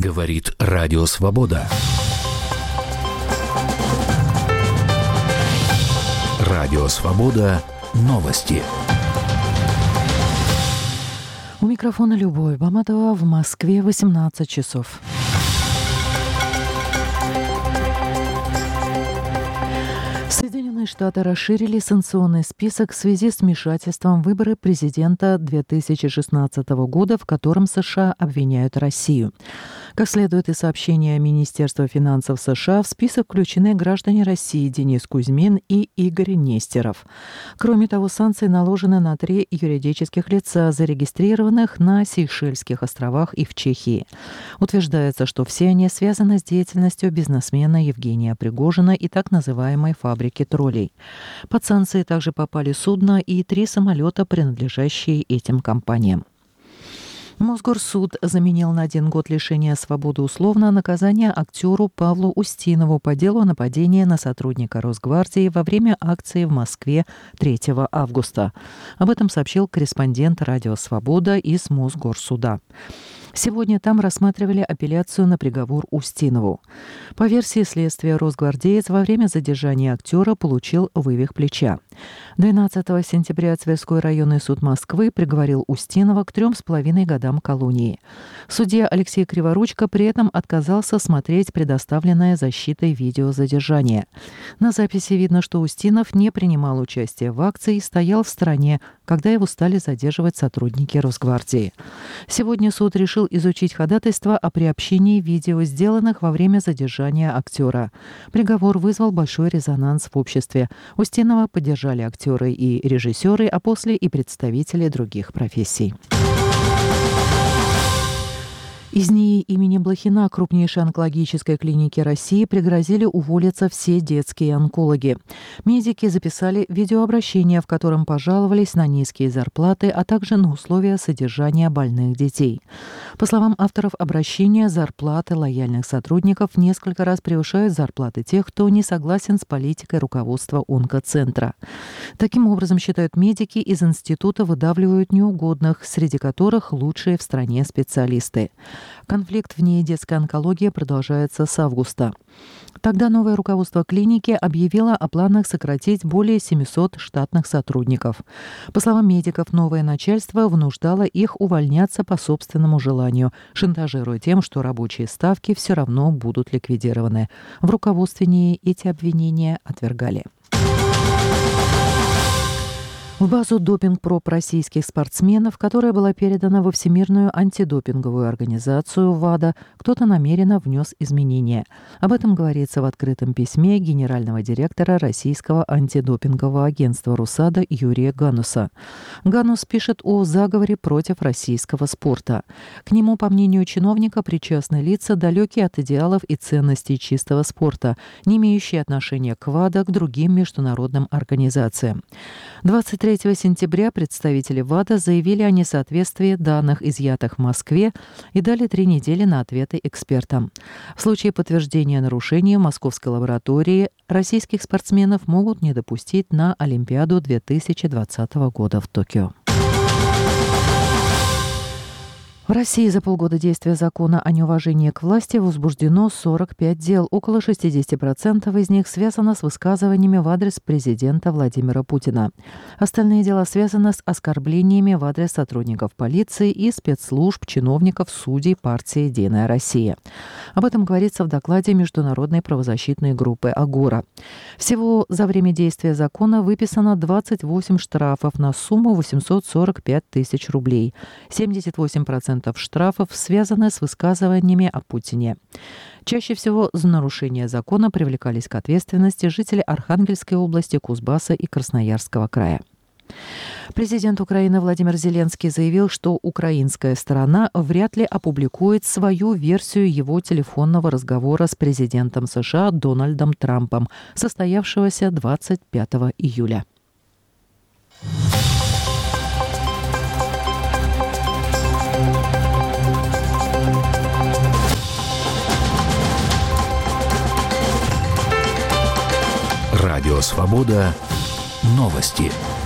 Говорит Радио Свобода. Радио Свобода. Новости. У микрофона Любовь Баматова. В Москве 18 часов. Соединенные Штаты расширили санкционный список в связи с вмешательством в выборы президента 2016 года, в котором США обвиняют Россию. Как следует из сообщения Министерства финансов США, в список включены граждане России Денис Кузьмин и Игорь Нестеров. Кроме того, санкции наложены на 3 юридических лица, зарегистрированных на Сейшельских островах и в Чехии. Утверждается, что все они связаны с деятельностью бизнесмена Евгения Пригожина и так называемой фабрики троллей. Под санкции также попали судно и 3 самолета, принадлежащие этим компаниям. Мосгорсуд заменил на 1 год лишения свободы условно наказание актеру Павлу Устинову по делу о нападении на сотрудника Росгвардии во время акции в Москве 3 августа. Об этом сообщил корреспондент «Радио Свобода» из Мосгорсуда. Сегодня там рассматривали апелляцию на приговор Устинову. По версии следствия, росгвардеец во время задержания актера получил вывих плеча. 12 сентября Тверской районный суд Москвы приговорил Устинова к 3,5 годам колонии. Судья Алексей Криворучко при этом отказался смотреть предоставленное защитой видео задержания. На записи видно, что Устинов не принимал участия в акции и стоял в стороне, когда его стали задерживать сотрудники Росгвардии. Сегодня суд решил изучить ходатайство о приобщении видео, сделанных во время задержания актера. Приговор вызвал большой резонанс в обществе. Устинова поддержали актеры и режиссеры, а после и представители других профессий. Из НИИ имени Блохина, крупнейшей онкологической клиники России, пригрозили уволиться все детские онкологи. Медики записали видеообращение, в котором пожаловались на низкие зарплаты, а также на условия содержания больных детей. По словам авторов обращения, зарплаты лояльных сотрудников несколько раз превышают зарплаты тех, кто не согласен с политикой руководства онкоцентра. Таким образом, считают медики, из института выдавливают неугодных, среди которых лучшие в стране специалисты. Конфликт в НИИ детской онкологии продолжается с августа. Тогда новое руководство клиники объявило о планах сократить более 700 штатных сотрудников. По словам медиков, новое начальство вынуждало их увольняться по собственному желанию, шантажируя тем, что рабочие ставки все равно будут ликвидированы. В руководстве НИИ эти обвинения отвергали. В базу допинг-проб российских спортсменов, которая была передана во Всемирную антидопинговую организацию ВАДА, кто-то намеренно внес изменения. Об этом говорится в открытом письме генерального директора Российского антидопингового агентства РУСАДА Юрия Гануса. Ганус пишет о заговоре против российского спорта. К нему, по мнению чиновника, причастны лица, далекие от идеалов и ценностей чистого спорта, не имеющие отношения к ВАДА, к другим международным организациям. 23 сентября представители ВАДА заявили о несоответствии данных, изъятых в Москве, и дали 3 недели на ответы экспертам. В случае подтверждения нарушений в московской лаборатории российских спортсменов могут не допустить на Олимпиаду 2020 года в Токио. В России за полгода действия закона о неуважении к власти возбуждено 45 дел. Около 60% из них связано с высказываниями в адрес президента Владимира Путина. Остальные дела связаны с оскорблениями в адрес сотрудников полиции и спецслужб, чиновников, судей партии «Единая Россия». Об этом говорится в докладе международной правозащитной группы «Агора». Всего за время действия закона выписано 28 штрафов на сумму 845 тысяч рублей. 78% штрафов связаны с высказываниями о Путине. Чаще всего за нарушение закона привлекались к ответственности жители Архангельской области, Кузбасса и Красноярского края. Президент Украины Владимир Зеленский заявил, что украинская сторона вряд ли опубликует свою версию его телефонного разговора с президентом США Дональдом Трампом, состоявшегося 25 июля. Радио Свобода. Новости.